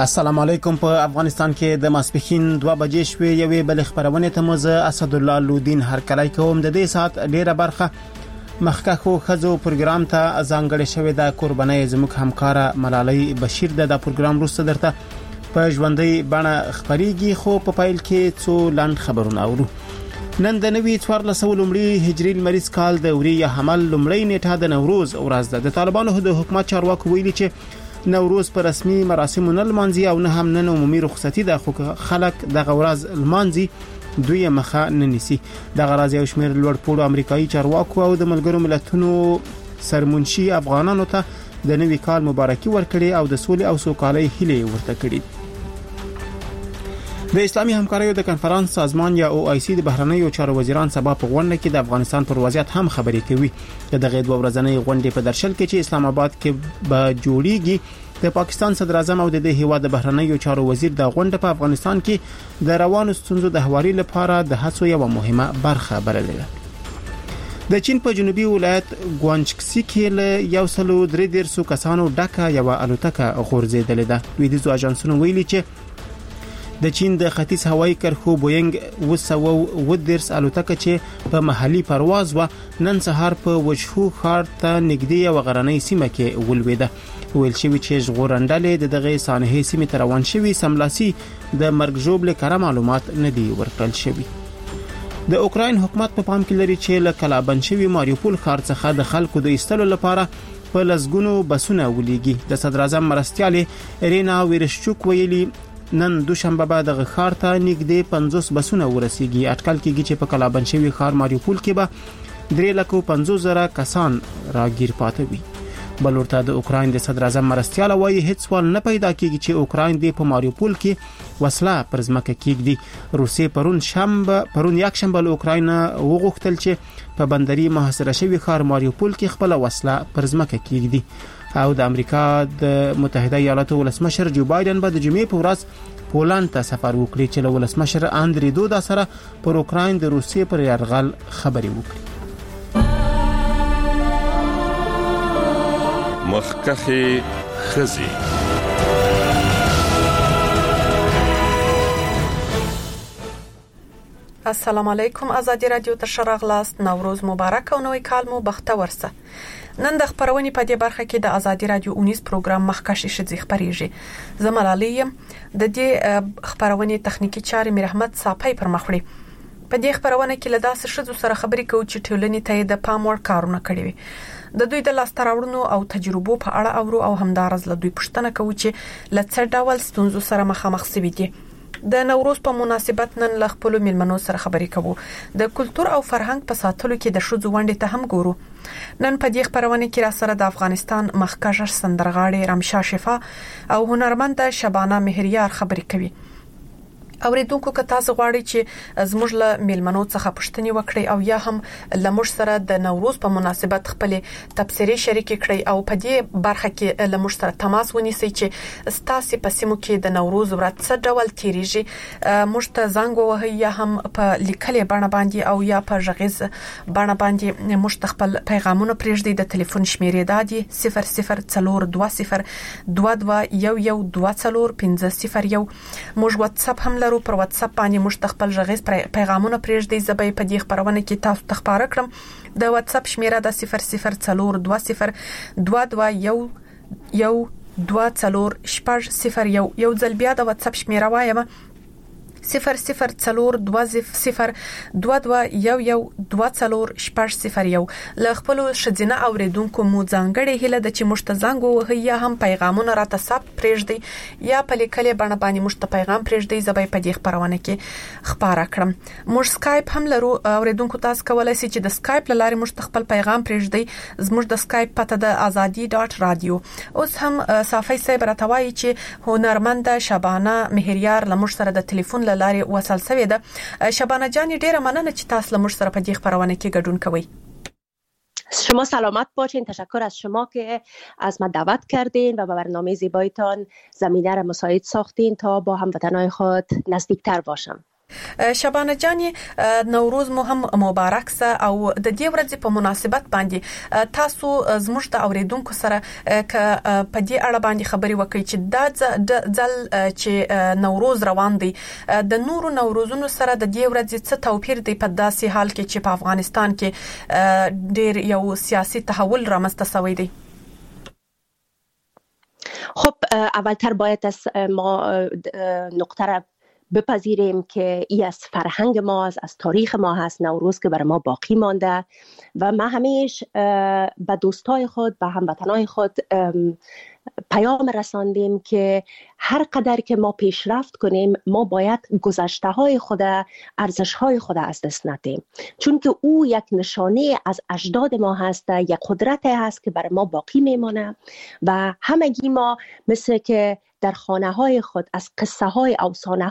السلام علیکم. په افغانستان کې د ماسپښین 2 بجې شوې یوې بل خبرونه ته موزه اسد الله لودین هرکلی کوم. د دې سات ډیره برخه مخکخو خزو پروګرام ته ځانګړې شوې ده. قرباني زموږ همکاره ملالۍ بشیر د پروګرام وروسته درته په ژوندۍ بڼه خبريږي. خو په پایل کې څو لاند خبرونه اورو. نن د نوي 1400 لومړي هجري لمریز کال د وري حمل لومړی نیټه د نوروز ورځ ده. د طالبانو د حکومت چارواکو ویلي چې نوروز پر رسمي مراسمو نه لمانځي او نه هم نن عمومي رخصتي ده، خو خلک د غورز لمانځي دوی مخه نه نیسي. د غراز یو شمېر لوړ پوړو امریکایي چارواکو او د ملګرو ملتونو سرمنشي افغانانو ته د نوي کال مبارکي ورکړي او د سولې او سوکالۍ هیله ورته کړي. د اسلامي همکاریو د کنفرانس سازمان یا OIC د بهرنیو چارو وزیران سبا په غونډه کې د افغانستان پر وضعیت هم خبرې کوي. دغه دوه ورځنۍ غونډې په درشل کې چې اسلام آباد کې به جوړیږي، د پاکستان صدر اعظم او د هیواد د بهرنیو چارو وزیر د غونډه په افغانستان کې د روانو ستونزو د حوالې لپاره د هڅو یو مهمه برخه بللې. د چین په جنوبي ولایت ګوانجکسي کې له 133 کسانو ډکه یو الوتکه غورځېدلې ده. ویډیو اژانسونو ویلي چې د چین د ختیځ هوایي کرښو بوینګ 210 الوتکه چې په محلي پرواز و نن سهار په وجهو ښار ته نږدې یو غرنۍ سیمه کې ولوېده. ویل شوی چې ژغورندلې دغه سانحې سیمه ته روان شوی سملاسي د مرګ ژوبل کړه معلومات نه دی ورکړل شوی. د اوکراین حکومت په پام کې لري چې له کلابند شوی ماریوپول ښار څخه د خلکو د ایستلو لپاره په لسګونو بسونه ولېږي. د صدر اعظم مرستياله ایرینا ویرشچوک ویلي نن دوشنبه به د ښار ته نږدې 50 بسونه ورسیږي. اټکل کېږي چې په کلابند شوی ښار ماریوپول کې به 350,000 کسان راګیر پاتې وي. بل ورته د اوکراین د صدر اعظم مرستياله وایي هیڅ سوال نه پیدا کېږي چې اوکراین د په ماریوپول کې وسله پر ځمکه کېږدي. روسیې پرون یک شنبه له اوکراین وغوښتل چې په بندري محاصره شوی ښار ماریوپول کې خپل وسله پر ځمکه کېږدي. او د امریکا د متحده ایالاتو ولسمشر جو بایدن به د جمعې په ورځ پولند ته سفر وکړي چې له ولسمشر اندري دودا سره پر اوکراین د روسیې پر یرغل خبري وکړي. مخکخي خزي السلام علیکم. آزادی رادیو ته شراغلاست. نوروز مبارک او نوی کال مو بختور سه. نن د خبرونې په دې برخه کې د آزادی رادیو 19 پروګرام مخکشي شذ خبريږي. زمالالیم د دې خبرونې تخنیکی چارې مرحمت صافی پر مخړي. په دې خبرونه کې لداسه شذ سره خبرې کوي چې ټولنې ته د پام ور کارونه کړی وي. د دوی د لاستراوړنو او تجربو په اړه اورو او همدارز له دوی پوښتنه کوي چې لڅ ډول ستونزو سره مخامخ سوي دي. د نوروز په مناسبت نن له خپل میلمنو سره خبرې کوو. د کلچر او فرهنګ په ساتلو کې د شذ ونډه ته هم ګورو. نن په دې خبرونه کې را سره د افغانستان مخکښ سندرغاړي رمشا شفا او هنرمند شبانه مهریار خبرې کوي. اوریدونکو که تاسو غواړئ چې زموږ له میلمنو څخه پوښتنې وکړئ او یا هم لمر سره د نوروز په مناسبت خپل تبصرې شریک کړئ او په دې برخه کې لمر سره تماس ونیسئ چې ستاسو په سیمو کې د نوروز ورځ څه ډول تیریږي. موږ ته زنګ ووهئ یا هم په لیکلې بڼه باندې او یا په غږیز بڼه باندې موږ خپل پیغامونه پرېږدئ. د ټلیفون شمیرې دادي 004220 221450. موږ واتس اپ هم پر واتس اپ باندې موږ خپل غږیز پیغامونه پرېږدئ. زبې په دې خبرونه کې تاسو ته خبره کړم. د واتس اپ شمیره د 004220 221450. یو ځل بیا د واتس اپ شمیره وایم 0042221450. ل خپل شذینه اوریدونکو مو ځانګړي هله د چې مشتزنګ وه یا هم پیغامونه را تصاب پرېږدي یا په لیکلې بڼه باندې مشت پیغام پرېږدي. زبې په دې خبرونه کې خبره کړم. موږ سکایپ هم لرو. اوریدونکو تاسو کولای شئ چې د سکایپ لارې مشت خپل پیغام پرېږدي. زموږ د سکایپ پته د azadi.radio. اوس هم صافي صاحب راتوي چې هنرمند شبانه مهریار لمر سره د ټلیفون لارې وصل شوی ده. شبانه جان ډیره مننه چې تاسو لمر سره په دې خبرونه کې ګډون کوئ. شما سلامت باشین. تشکر از شما که از ما دعوت کردین و به برنامه زیبایتان زمینه را مساعد ساختین تا با هموطنان خود نزدیکتر باشم. شبانه جان، نوروز مو هم مبارک سه او د دې ورځې په مناسبت باندې تاسو زموږ د اوریدونکو سره ک په دې اړه باندې خبري وکړئ چې د ځل چې نوروز روان دی د نورو نوروزونو سره د دې ورځې څه توپیر دی په داسې حال کې چې په افغانستان کې ډېر یو سیاسي تحول رامنځته شوی دی. خب اولتر باید از ما نقطه را بپذیریم که ای از فرهنگ ما است، از تاریخ ما هست، نوروز که بر ما باقی مانده و ما همیش به دوستای خود، به هموطنای خود پیام رساندیم که هر قدر که ما پیشرفت کنیم ما باید گذشته های خود، ارزش های خود از دست ندیم، چون که او یک نشانه از اجداد ما هست، یک قدرت هست که بر ما باقی میمانه و همگی ما مثل که در خانه های خود از قصه های افسانه